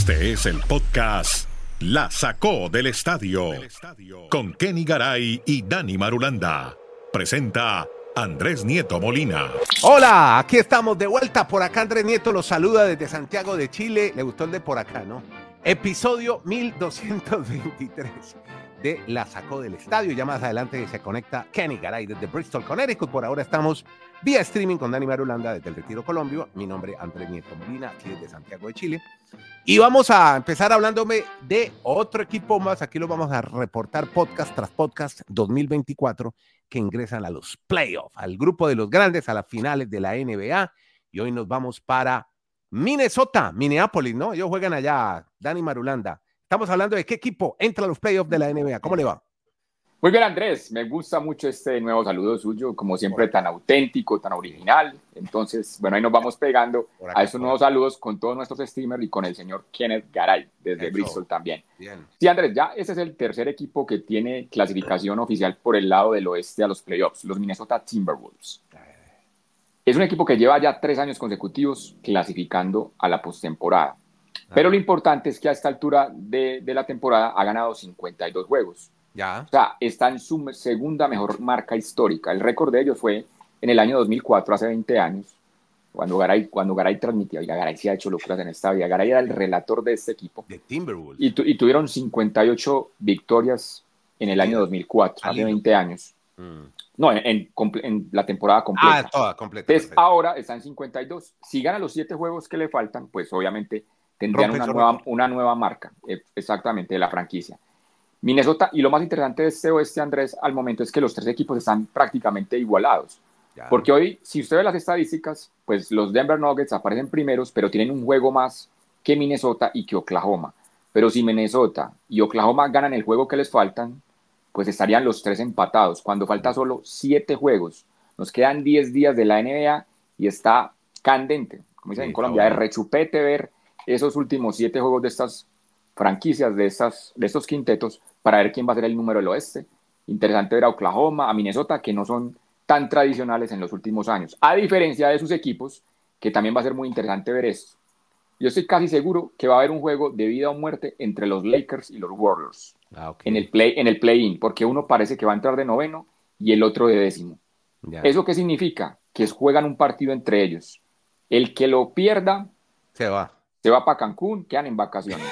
Este es el podcast La Sacó del Estadio con Kenny Garay y Dani Marulanda. Presenta Andrés Nieto Molina. Hola, aquí estamos de vuelta. Por acá Andrés Nieto los saluda desde Santiago de Chile. Le gustó el de por acá, ¿no? Episodio 1223 de La Sacó del Estadio. Ya más adelante se conecta Kenny Garay desde Bristol, Connecticut. Por ahora estamos vía streaming con Dani Marulanda desde el Retiro, Colombia. Mi nombre es Andrés Nieto Molina, aquí desde Santiago de Chile. Y vamos a empezar hablándome de otro equipo más. Aquí lo vamos a reportar podcast tras podcast 2024 que ingresan a los playoffs, al grupo de los grandes, a las finales de la NBA. Y hoy nos vamos para Minneapolis, ¿no? Ellos juegan allá, Dani Marulanda. Estamos hablando de qué equipo entra a los playoffs de la NBA. ¿Cómo le va? Muy bien, Andrés. Me gusta mucho este nuevo saludo suyo, como siempre, tan auténtico, tan original. Entonces, bueno, ahí nos vamos pegando a estos nuevos saludos con todos nuestros streamers y con el señor Kenneth Garay, desde Bristol también. Bien. Sí, Andrés, ya ese es el tercer equipo que tiene clasificación oficial por el lado del oeste a los playoffs, los Minnesota Timberwolves. Es un equipo que lleva ya 3 años consecutivos clasificando a la postemporada. Pero lo importante es que a esta altura de la temporada ha ganado 52 juegos. Ya. O sea, está en su segunda mejor marca histórica. El récord de ellos fue en el año 2004, hace 20 años, cuando Garay transmitía. Oiga, Garay sí ha hecho locuras en esta vida. Garay era el relator de este equipo. De Timberwolves. Y tuvieron 58 victorias en el año 2004, hace 20 años. No, en la temporada completa. Toda completa. Entonces, ahora está en 52. Si gana los 7 juegos que le faltan, pues obviamente tendrían una nueva marca, exactamente, de la franquicia. Minnesota, y lo más interesante de este oeste, Andrés, al momento es que los 3 equipos están prácticamente igualados. Ya. Porque hoy, si usted ve las estadísticas, pues los Denver Nuggets aparecen primeros, pero tienen un juego más que Minnesota y que Oklahoma. Pero si Minnesota y Oklahoma ganan el juego que les faltan, pues estarían los 3 empatados. Cuando falta solo 7 juegos, nos quedan 10 días de la NBA y está candente, como dicen en Colombia, de rechupete ver esos últimos 7 juegos de estas franquicias, de estos quintetos, para ver quién va a ser el número del oeste. Interesante ver a Oklahoma, a Minnesota, que no son tan tradicionales en los últimos años, a diferencia de sus equipos, que también va a ser muy interesante ver esto. Yo estoy casi seguro que va a haber un juego de vida o muerte entre los Lakers y los Warriors en el play-in, porque uno parece que va a entrar de noveno y el otro de 10º. ¿Eso qué significa? Que juegan un partido entre ellos. El que lo pierda se va para Cancún, quedan en vacaciones.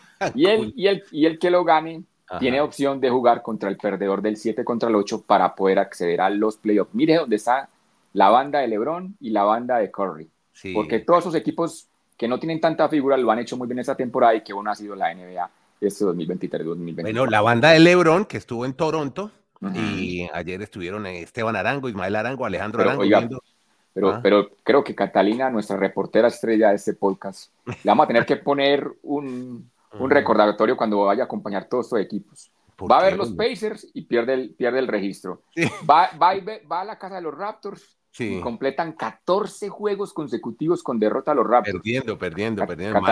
Y el que lo gane tiene opción de jugar contra el perdedor del 7 contra el 8 para poder acceder a los playoffs. Mire dónde está la banda de LeBron y la banda de Curry. Sí. Porque todos esos equipos que no tienen tanta figura lo han hecho muy bien esta temporada y que bueno ha sido la NBA este 2023-2024. Bueno, la banda de LeBron que estuvo en Toronto y ayer estuvieron Esteban Arango, Ismael Arango, Alejandro Arango. Oiga, pero creo que Catalina, nuestra reportera estrella de este podcast, le vamos a tener que poner un recordatorio cuando vaya a acompañar todos estos equipos. Va a ver los Pacers y pierde el registro. Sí. Va a la casa de los Raptors y completan 14 juegos consecutivos con derrota a los Raptors. Perdiendo.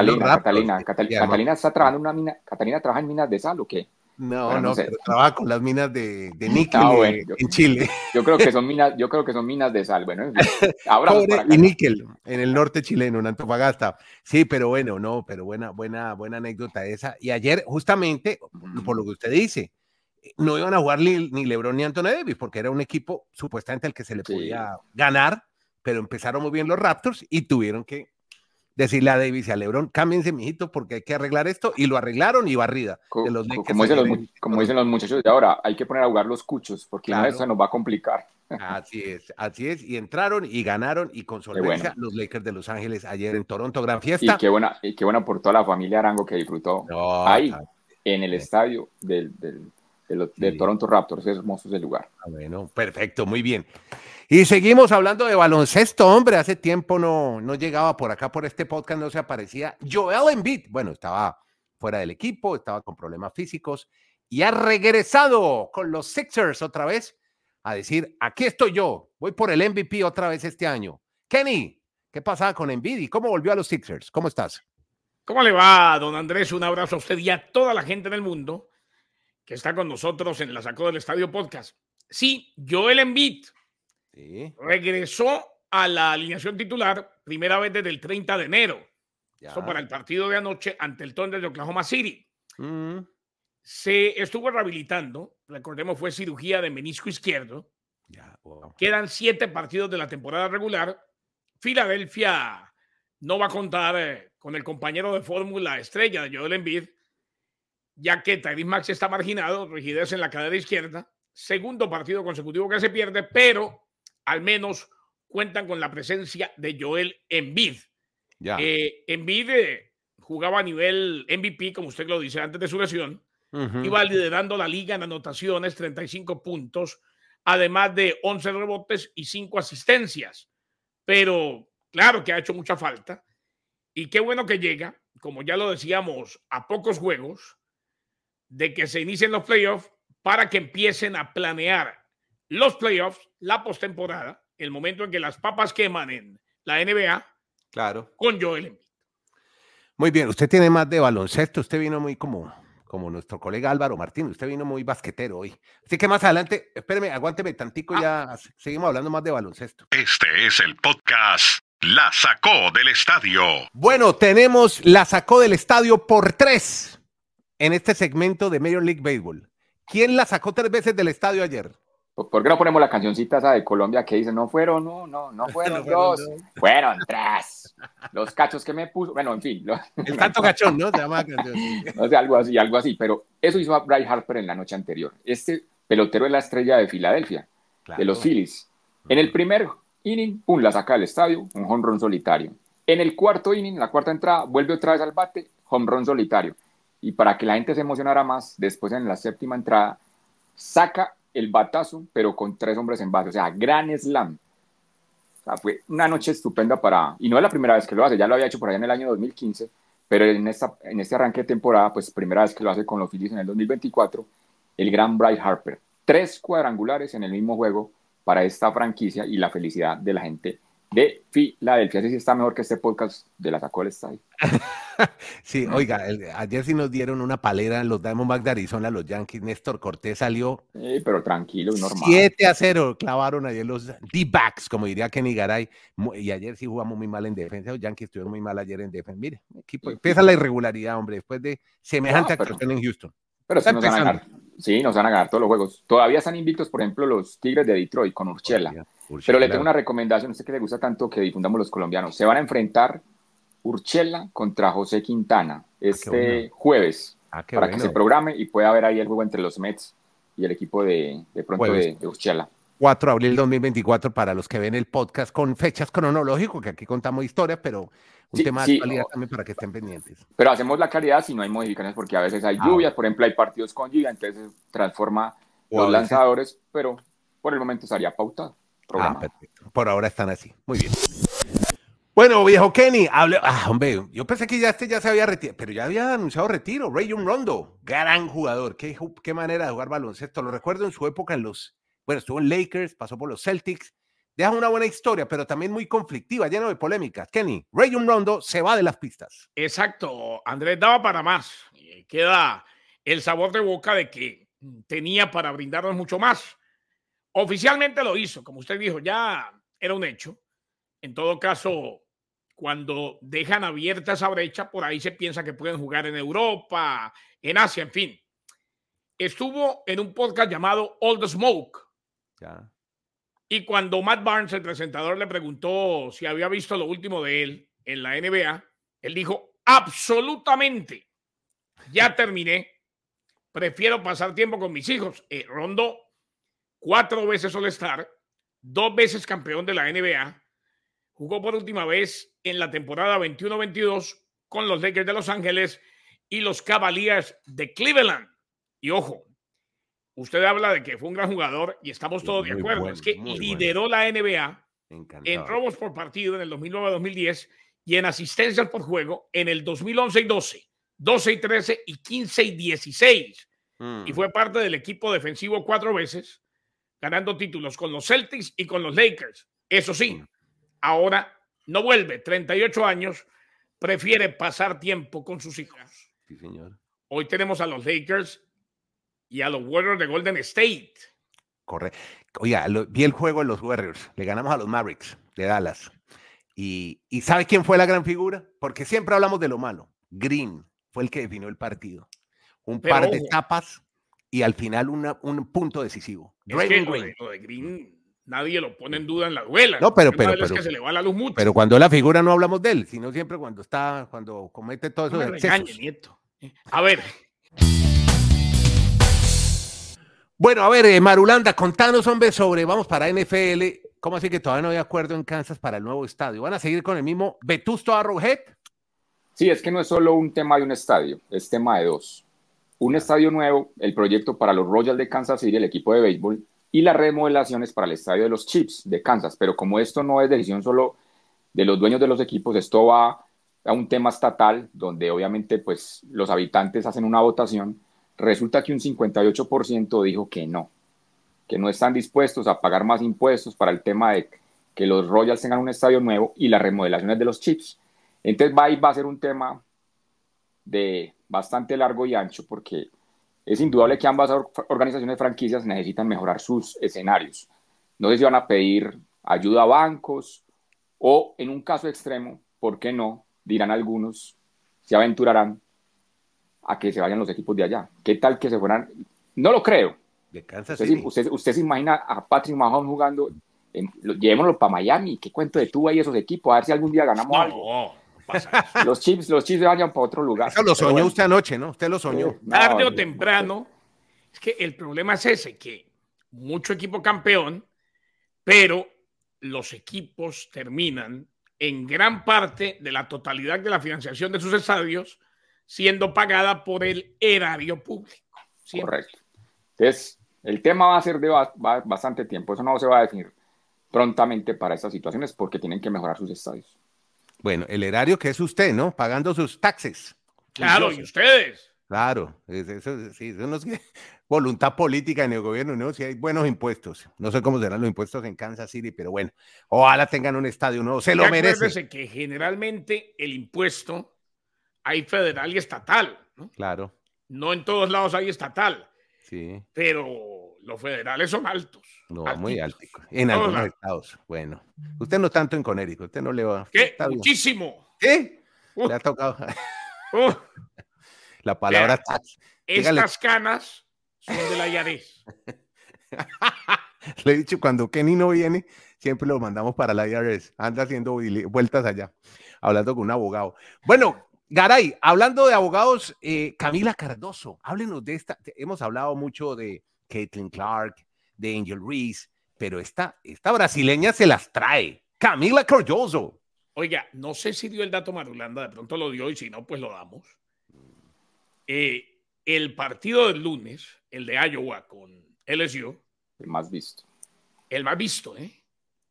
Catalina está trabajando en una mina. ¿Catalina trabaja en minas de sal o qué? No sé. Pero trabaja con las minas de níquel en Chile. Yo creo que son minas de sal. Bueno, ahora y níquel en el norte chileno, en Antofagasta. Sí, pero bueno, pero buena anécdota esa. Y ayer, justamente, por lo que usted dice, no iban a jugar ni LeBron ni Anthony Davis, porque era un equipo supuestamente al que se le podía ganar, pero empezaron muy bien los Raptors y tuvieron que decirle a Davis y a LeBron, cámbiense, mijito, porque hay que arreglar esto, y lo arreglaron y barrida. Como dicen los muchachos de ahora, hay que poner a jugar los cuchos, porque claro, eso nos va a complicar. Así es, y entraron y ganaron, y con solvencia los Lakers de Los Ángeles ayer en Toronto, gran fiesta. Y qué buena por toda la familia Arango que disfrutó ahí, en el estadio de Toronto Raptors, es hermoso ese lugar. Bueno, perfecto, muy bien. Y seguimos hablando de baloncesto, hombre. Hace tiempo no llegaba por acá, por este podcast, no se aparecía Joel Embiid. Bueno, estaba fuera del equipo, estaba con problemas físicos y ha regresado con los Sixers otra vez a decir, aquí estoy yo, voy por el MVP otra vez este año. Kenny, ¿qué pasaba con Embiid y cómo volvió a los Sixers? ¿Cómo estás? ¿Cómo le va, don Andrés? Un abrazo a usted y a toda la gente del mundo que está con nosotros en La Sacó del Estadio Podcast. Sí, Joel Embiid regresó a la alineación titular primera vez desde el 30 de enero. Esto para el partido de anoche ante el Thunder de Oklahoma City. Mm. Se estuvo rehabilitando, recordemos, fue cirugía de menisco izquierdo. Wow. Quedan 7 partidos de la temporada regular. Filadelfia no va a contar con el compañero de fórmula estrella de Joel Embiid, ya que Tyrese Maxey está marginado, rigidez en la cadera izquierda. Segundo partido consecutivo que se pierde, pero al menos cuentan con la presencia de Joel Embiid. Embiid jugaba a nivel MVP, como usted lo dice, antes de su lesión. Iba liderando la liga en anotaciones, 35 puntos, además de 11 rebotes y 5 asistencias. Pero claro que ha hecho mucha falta. Y qué bueno que llega, como ya lo decíamos, a pocos juegos de que se inicien los playoffs para que empiecen a planear los playoffs, la postemporada, el momento en que las papas queman en la NBA. Claro. Con Joel Embiid. Muy bien, usted tiene más de baloncesto, usted vino muy como nuestro colega Álvaro Martín, usted vino muy basquetero hoy. Así que más adelante, espéreme, aguánteme tantico, ya seguimos hablando más de baloncesto. Este es el podcast La Sacó del Estadio. Bueno, tenemos La Sacó del Estadio por 3 en este segmento de Major League Baseball. ¿Quién la sacó 3 veces del estadio ayer? ¿Por qué no ponemos la cancioncita esa de Colombia que dice no fueron 2, fueron 3? Los cachos que me puso, bueno, en fin. El canto cachón, ¿no? Se llama canción. No sé, algo así, pero eso hizo a Bryce Harper en la noche anterior. Este pelotero es la estrella de Filadelfia, claro, de los Phillies. En el primer inning, pum, la saca del estadio, un home run solitario. En el cuarto inning, la cuarta entrada, vuelve otra vez al bate, home run solitario. Y para que la gente se emocionara más, después en la séptima entrada, saca el batazo, pero con 3 hombres en base, o sea, gran slam. O sea, fue una noche estupenda y no es la primera vez que lo hace, ya lo había hecho por allá en el año 2015, pero en este arranque de temporada, pues primera vez que lo hace con los Phillies en el 2024, el gran Bryce Harper. 3 cuadrangulares en el mismo juego para esta franquicia y la felicidad de la gente de Filadelfia. Así sí está mejor que este podcast de La Sacó del Estadio. Sí, oiga, ayer sí nos dieron una palera en los Diamondbacks de Arizona, los Yankees. Néstor Cortés salió. Pero tranquilo y normal. 7-0 clavaron ayer los D-backs, como diría Kenny Garay. Y ayer sí jugamos muy mal en defensa. Los Yankees estuvieron muy mal ayer en defensa. Mire, equipo, empieza la irregularidad, hombre, después de semejante actuación en Houston. Pero sí nos van a ganar. Sí, nos van a ganar todos los juegos. Todavía están invictos, por ejemplo, los Tigres de Detroit con Urshela. Pero le tengo una recomendación, usted que le gusta tanto que difundamos los colombianos. Se van a enfrentar Urshela contra José Quintana jueves para que se programe y pueda haber ahí el juego entre los Mets y el equipo de Urshela. 4 de abril 2024 para los que ven el podcast con fechas cronológicas, que aquí contamos historias, pero un tema de actualidad también para que estén pendientes. Pero hacemos la claridad si no hay modificaciones, porque a veces hay lluvias, por ejemplo, hay partidos con lluvia, entonces transforma los lanzadores, pero por el momento estaría pautado. Perfecto. Por ahora están así. Muy bien. Bueno, viejo Kenny, hombre, yo pensé que ya se había retirado, pero ya había anunciado retiro. Rajon Rondo, gran jugador, qué manera de jugar baloncesto. Lo recuerdo en su época estuvo en Lakers, pasó por los Celtics. Deja una buena historia, pero también muy conflictiva, lleno de polémicas. Kenny, Rajon Rondo se va de las pistas. Exacto, Andrés, daba para más. Queda el sabor de boca de que tenía para brindarnos mucho más. Oficialmente lo hizo, como usted dijo, ya era un hecho. En todo caso, cuando dejan abierta esa brecha, por ahí se piensa que pueden jugar en Europa, en Asia, en fin. Estuvo en un podcast llamado All the Smoke. Ya. Y cuando Matt Barnes, el presentador, le preguntó si había visto lo último de él en la NBA, él dijo, absolutamente, ya terminé, prefiero pasar tiempo con mis hijos. Rondo, 4 veces All-Star, 2 veces campeón de la NBA, jugó por última vez en la temporada 21-22 con los Lakers de Los Ángeles y los Cavaliers de Cleveland. Y ojo, usted habla de que fue un gran jugador y estamos todos de acuerdo. Bueno, es que lideró la NBA en robos por partido en el 2009-2010 y en asistencias por juego en el 2011 y 12, 12 y 13 y 15 y 16. Y fue parte del equipo defensivo 4 veces, ganando títulos con los Celtics y con los Lakers. Eso sí, ahora no vuelve, 38 años, prefiere pasar tiempo con sus hijos. Sí, señor. Hoy tenemos a los Lakers y a los Warriors de Golden State. Correcto. Oiga, vi el juego de los Warriors. Le ganamos a los Mavericks de Dallas. ¿Y sabe quién fue la gran figura? Porque siempre hablamos de lo malo. Green fue el que definió el partido. Un par de tapas y al final un punto decisivo. Es que lo de Green nadie lo pone en duda en la duela. No, pero es que se le va la luz mucho. Pero cuando es la figura no hablamos de él, sino siempre cuando comete todo eso. No me regañe, Nieto. A ver. Bueno, a ver, Marulanda, contanos, hombre, vamos para NFL. ¿Cómo así que todavía no hay acuerdo en Kansas para el nuevo estadio? ¿Van a seguir con el mismo vetusto Arrowhead? Sí, es que no es solo un tema de un estadio, es tema de dos. Un estadio nuevo, el proyecto para los Royals de Kansas City, el equipo de béisbol, y las remodelaciones para el estadio de los Chiefs de Kansas. Pero como esto no es decisión solo de los dueños de los equipos, esto va a un tema estatal, donde obviamente pues, los habitantes hacen una votación. Resulta que un 58% dijo que no están dispuestos a pagar más impuestos para el tema de que los Royals tengan un estadio nuevo y las remodelaciones de los Chiefs. Entonces va a ser un tema de bastante largo y ancho, porque es indudable que ambas organizaciones de franquicias necesitan mejorar sus escenarios. No sé si van a pedir ayuda a bancos o, en un caso extremo, ¿por qué no? Dirán algunos, se aventurarán a que se vayan los equipos de allá. ¿Qué tal que se fueran? No lo creo. De Kansas City. Usted se imagina a Patrick Mahomes jugando, llevémoslo para Miami, ¿qué cuento de tú ahí esos equipos? A ver si algún día ganamos algo. Los Chiefs se vayan para otro lugar. Eso lo soñó usted anoche, ¿no? Usted lo soñó. Tarde o temprano. Es que el problema es ese, que mucho equipo campeón, pero los equipos terminan en gran parte de la totalidad de la financiación de sus estadios siendo pagada por el erario público. ¿Siempre? Correcto. Entonces, el tema va a ser de bastante tiempo. Eso no se va a definir prontamente para estas situaciones porque tienen que mejorar sus estadios. Bueno, el erario que es usted, ¿no? Pagando sus taxes. Claro, y ustedes. Claro, eso no es voluntad política en el gobierno, ¿no? Si hay buenos impuestos. No sé cómo serán los impuestos en Kansas City, pero bueno, ojalá tengan un estadio nuevo, se lo merece. Acuérdese que generalmente el impuesto hay federal y estatal, ¿no? Claro. No en todos lados hay estatal. Sí. Pero los federales son altos. No, altitos. Muy altos. En algunos estados. Bueno, usted no tanto en Connecticut, usted no le va. ¿Qué? Muchísimo. ¿Qué? Le ha tocado. La palabra tax. Estas canas son de la IRS. Le he dicho, cuando Kenny no viene, siempre lo mandamos para la IRS. Anda haciendo vueltas allá, hablando con un abogado. Bueno, Garay, hablando de abogados, Camila Cardoso, háblenos de esta. Hemos hablado mucho de Caitlin Clark, de Angel Reese, pero esta brasileña se las trae. Camila Cardoso. Oiga, no sé si dio el dato Marulanda, de pronto lo dio y si no, pues lo damos. El partido del lunes, el de Iowa con LSU. El más visto. El más visto, ¿eh?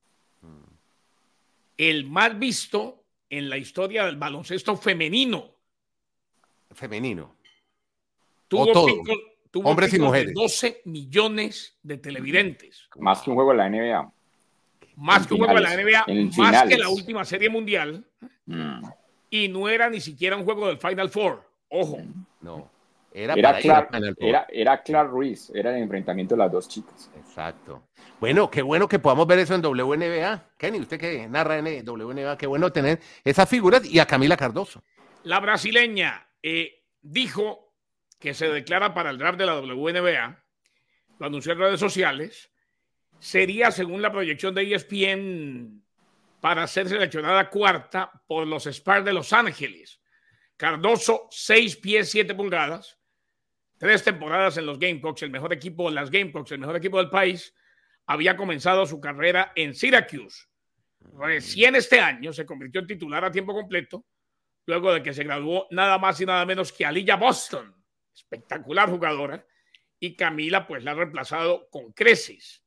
El más visto en la historia del baloncesto femenino. Femenino. Tuvo hombres y mujeres. 12 millones de televidentes. Más que un juego de la NBA. Más que un juego de la NBA, más que la última serie mundial. Y no era ni siquiera un juego del Final Four. Ojo. No. Era Clark Ruiz, era el enfrentamiento de las dos chicas. Exacto. Bueno, qué bueno que podamos ver eso en WNBA. Kenny, usted que narra en WNBA, qué bueno tener esas figuras y a Camila Cardoso. La brasileña dijo que se declara para el draft de la WNBA, lo anunció en redes sociales, sería, según la proyección de ESPN, para ser seleccionada cuarta por los Spurs de Los Ángeles. Cardoso, 6 pies, 7 pulgadas, 3 temporadas en los Gamecocks, el mejor equipo del país, había comenzado su carrera en Syracuse. Recién este año se convirtió en titular a tiempo completo, luego de que se graduó nada más y nada menos que Aliyah Boston, espectacular jugadora, y Camila pues la ha reemplazado con creces.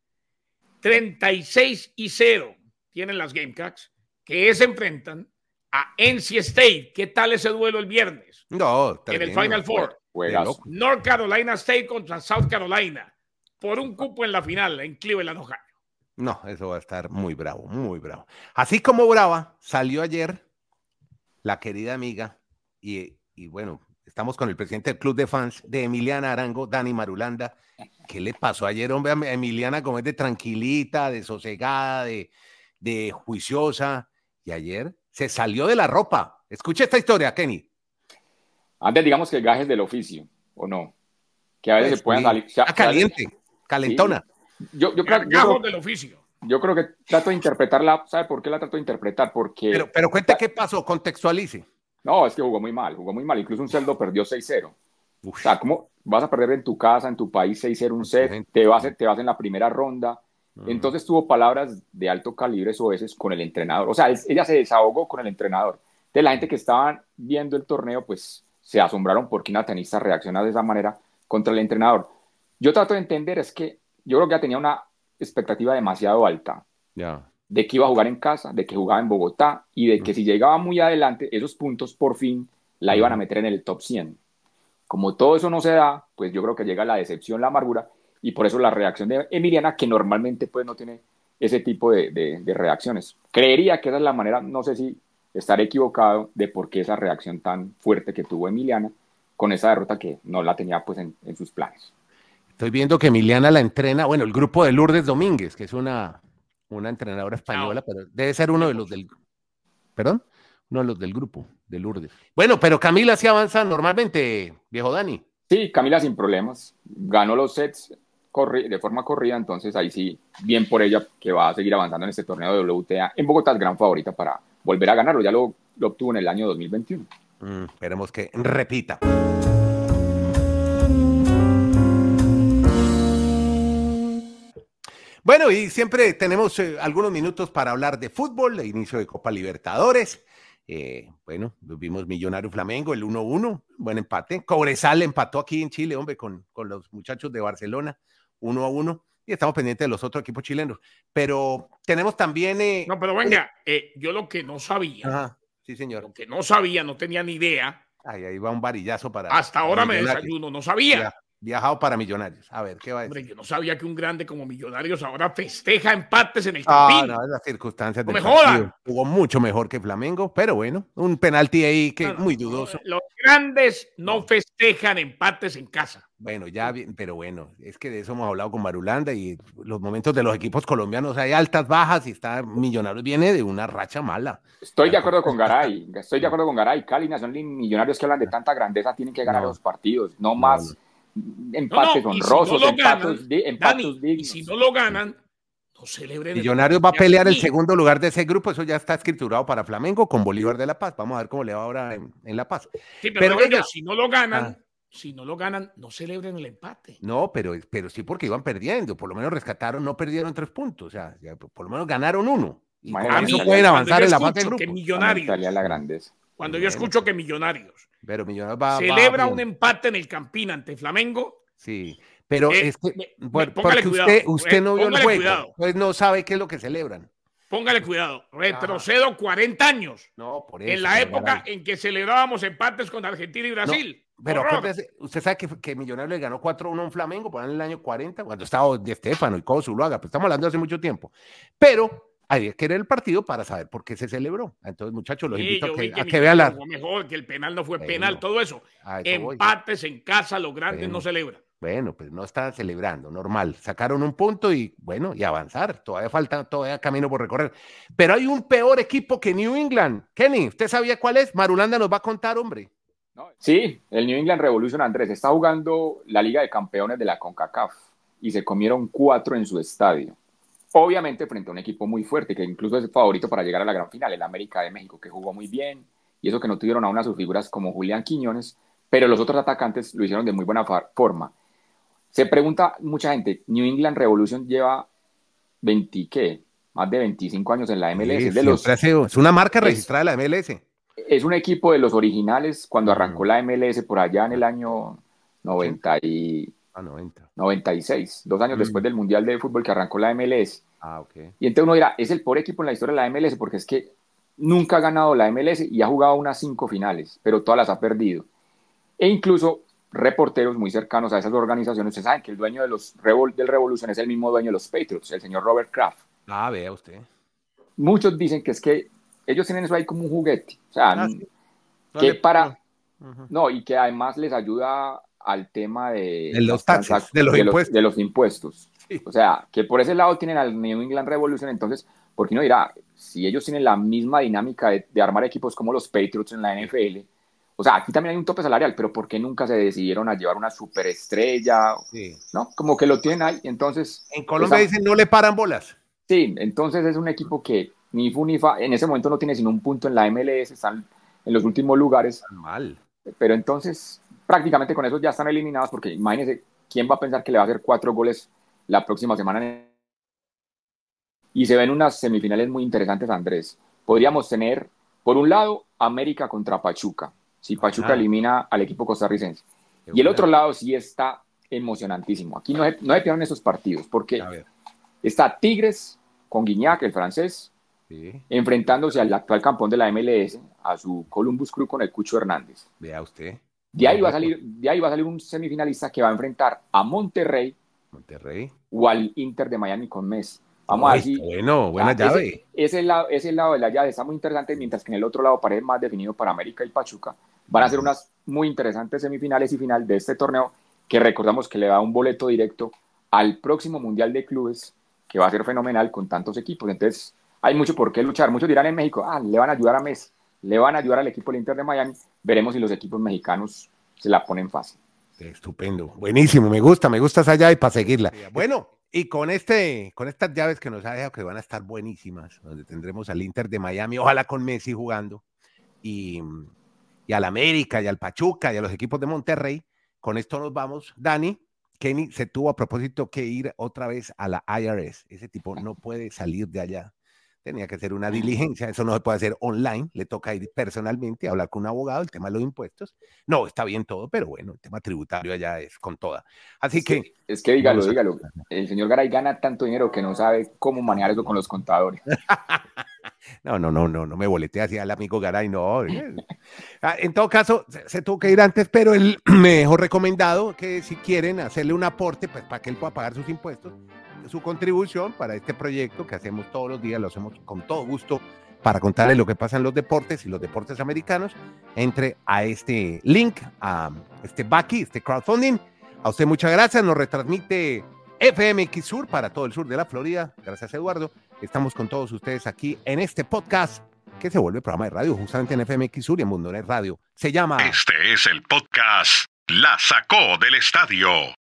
36-0 tienen las Gamecocks, que se enfrentan a NC State. ¿Qué tal ese duelo el viernes? No, en el Final Four. North Carolina State contra South Carolina por un cupo en la final en Cleveland, Ohio. No, eso va a estar muy bravo, muy bravo. Así como brava, salió ayer la querida amiga y bueno, estamos con el presidente del club de fans de Emiliana Arango, Dani Marulanda. ¿Qué le pasó ayer, hombre, a Emiliana? Como es de tranquilita, de sosegada, de juiciosa. y ayer se salió de la ropa. Escucha esta historia, Kenny. Antes digamos que el gaje es del oficio, ¿o no? Que a veces se pueden salir. Caliente, calentona. Sí. Yo creo del oficio. Yo creo que trato de interpretarla. ¿Sabe por qué la trato de interpretar? Porque. Pero cuente qué pasó, contextualice. No, es que jugó muy mal. Incluso un Celdo perdió 6-0. O sea, ¿cómo vas a perder en tu casa, en tu país 6-0 un set? Te vas en la primera ronda. Entonces tuvo palabras de alto calibre veces con el entrenador. O sea, ella se desahogó con el entrenador. De la gente que estaban viendo el torneo, pues se asombraron porque una tenista reacciona de esa manera contra el entrenador. Yo trato de entender, es que yo creo que ya tenía una expectativa demasiado alta. De que iba a jugar en casa, de que jugaba en Bogotá y de que si llegaba muy adelante, esos puntos por fin la iban a meter en el top 100. Como todo eso no se da, pues yo creo que llega la decepción, la amargura, y por eso la reacción de Emiliana, que normalmente pues no tiene ese tipo de reacciones. Creería que esa es la manera, no sé si estaré equivocado, de por qué esa reacción tan fuerte que tuvo Emiliana con esa derrota que no la tenía pues en sus planes. Estoy viendo que Emiliana la entrena, bueno, el grupo de Lourdes Domínguez, que es una entrenadora española, pero debe ser uno de los del... ¿Perdón? Uno de los del grupo, de Lourdes. Bueno, pero Camila sí avanza normalmente, viejo Dani. Sí, Camila sin problemas. Ganó los sets de forma corrida, entonces ahí sí, bien por ella, que va a seguir avanzando en este torneo de WTA. En Bogotá es gran favorita para volver a ganarlo, ya lo obtuvo en el año 2021. Esperemos que repita. Bueno, y siempre tenemos algunos minutos para hablar de fútbol, el inicio de Copa Libertadores. Bueno, vimos Millonario Flamengo, el 1-1, buen empate. Cobresal empató aquí en Chile, hombre, con los muchachos de Barcelona, 1-1. Y estamos pendientes de los otros equipos chilenos. Pero tenemos también... No, pero venga, yo lo que no sabía. Ajá, sí, señor. Lo que no sabía, no tenía ni idea. Ahí va un varillazo para... Hasta ahora me desayuno, no sabía. Viajado para Millonarios. A ver, ¿qué va a decir? Hombre, yo no sabía que un grande como Millonarios ahora festeja empates en el Campín. No, es las circunstancias del partido. Jugó mucho mejor que Flamengo, pero bueno, un penalti ahí que muy dudoso. Los grandes no festejan empates en casa. Bueno, ya, pero bueno, es que de eso hemos hablado con Marulanda y los momentos de los equipos colombianos hay altas, bajas y está Millonarios viene de una racha mala. Estoy de acuerdo con Garay. Cali, Nacional y Millonarios que hablan de tanta grandeza tienen que ganar los partidos, no más... empates honrosos, empates dignos. Y si no lo ganan, no celebren. Millonarios va a pelear el segundo lugar de ese grupo, eso ya está escriturado para Flamengo con Bolívar de La Paz. Vamos a ver cómo le va ahora en La Paz. Sí, pero ellos, si no lo ganan, no celebren el empate. No, pero sí porque iban perdiendo, por lo menos rescataron, no perdieron 3 puntos, o sea, por lo menos ganaron 1. Y con eso pueden avanzar en la fase de grupo. Cuando yo escucho que Millonarios pero Millonarios celebra un empate en el Campín ante Flamengo. Sí, pero es que porque usted no vio el juego, pues no sabe qué es lo que celebran. Póngale cuidado, retrocedo 40 años. No, por eso. En la época en que celebrábamos empates con Argentina y Brasil. No, pero usted sabe que Millonarios le ganó 4-1 a un Flamengo por en el año 40, cuando estaba Di Stéfano y Cobo Zuluaga, pues estamos hablando de hace mucho tiempo. Pero hay que ver el partido para saber por qué se celebró. Entonces, muchachos, los invito a que vean la... Mejor, que el penal no fue penal, todo eso. Empates en casa, los grandes no celebran. Bueno, pues no están celebrando, normal. Sacaron un punto y bueno, y avanzar. Todavía camino por recorrer. Pero hay un peor equipo que New England. Kenny, ¿usted sabía cuál es? Marulanda nos va a contar, hombre. Sí, el New England Revolution, Andrés, está jugando la Liga de Campeones de la CONCACAF y se comieron 4 en su estadio. Obviamente frente a un equipo muy fuerte, que incluso es el favorito para llegar a la gran final, el América de México, que jugó muy bien, y eso que no tuvieron a una de sus figuras como Julián Quiñones, pero los otros atacantes lo hicieron de muy buena forma. Se pregunta mucha gente, New England Revolution lleva más de 25 años en la MLS. Sí, es una marca registrada de la MLS. Es un equipo de los originales cuando arrancó la MLS por allá en el año 96, 2 años después del Mundial de Fútbol que arrancó la MLS. Okay. Y entonces uno dirá, es el peor equipo en la historia de la MLS porque es que nunca ha ganado la MLS y ha jugado unas 5 finales, pero todas las ha perdido. E incluso reporteros muy cercanos a esas organizaciones, ustedes saben que el dueño del Revolution es el mismo dueño de los Patriots, el señor Robert Kraft. Vea usted. Muchos dicen que es que ellos tienen eso ahí como un juguete, o sea, y que además les ayuda al tema de los taxes, de los impuestos. De los impuestos. Sí. O sea, que por ese lado tienen al New England Revolution, entonces porque uno dirá, si ellos tienen la misma dinámica de armar equipos como los Patriots en la NFL, o sea, aquí también hay un tope salarial, pero ¿por qué nunca se decidieron a llevar una superestrella? Sí. ¿No? Como que lo tienen ahí, entonces... En Colombia dicen no le paran bolas. Sí, entonces es un equipo que ni fu ni fa, en ese momento no tiene sino un punto en la MLS, están en los últimos lugares. Mal. Pero entonces prácticamente con eso ya están eliminados, porque imagínense, ¿quién va a pensar que le va a hacer 4 goles la próxima semana? Y se ven unas semifinales muy interesantes, Andrés. Podríamos tener, por un lado, América contra Pachuca, si Pachuca elimina al equipo costarricense. Y el otro lado sí está emocionantísimo. Aquí no se pierdan esos partidos, porque está Tigres con Guignac, el francés, enfrentándose al actual campeón de la MLS, a su Columbus Crew con el Cucho Hernández. Vea usted. De ahí va a salir un semifinalista que va a enfrentar a Monterrey o al Inter de Miami con Messi. Vamos a ver si... Bueno, buena llave. Ese lado de la llave está muy interesante, mientras que en el otro lado parece más definido para América y Pachuca. Van a ser unas muy interesantes semifinales y final de este torneo, que recordamos que le da un boleto directo al próximo Mundial de Clubes, que va a ser fenomenal con tantos equipos. Entonces, hay mucho por qué luchar. Muchos dirán en México, le van a ayudar a Messi, le van a ayudar al equipo del Inter de Miami. Veremos si los equipos mexicanos se la ponen fácil. Estupendo, buenísimo, me gusta esa llave para seguirla. Bueno, y con estas llaves que nos ha dejado, que van a estar buenísimas, donde tendremos al Inter de Miami, ojalá con Messi jugando, y al América, y al Pachuca, y a los equipos de Monterrey. Con esto nos vamos. Dani, Kenny se tuvo a propósito que ir otra vez a la IRS. Ese tipo no puede salir de allá. Tenía que hacer una diligencia, eso no se puede hacer online, le toca ir personalmente a hablar con un abogado, el tema de los impuestos. No, está bien todo, pero bueno, el tema tributario allá es con toda. Así que... Es que dígalo, el señor Garay gana tanto dinero que no sabe cómo manejar eso con los contadores. No me boletea así al amigo Garay, no. En todo caso, se tuvo que ir antes, pero él me dejó recomendado que si quieren hacerle un aporte, pues para que él pueda pagar sus impuestos, su contribución para este proyecto que hacemos todos los días, lo hacemos con todo gusto para contarles lo que pasa en los deportes y los deportes americanos. Entre a este link, a este Baki, este crowdfunding. A usted muchas gracias, nos retransmite FMX Sur para todo el sur de la Florida. Gracias, Eduardo. Estamos con todos ustedes aquí en este podcast que se vuelve programa de radio justamente en FMX Sur y en Mundonet Radio. Se llama... Este es el podcast La Sacó del Estadio.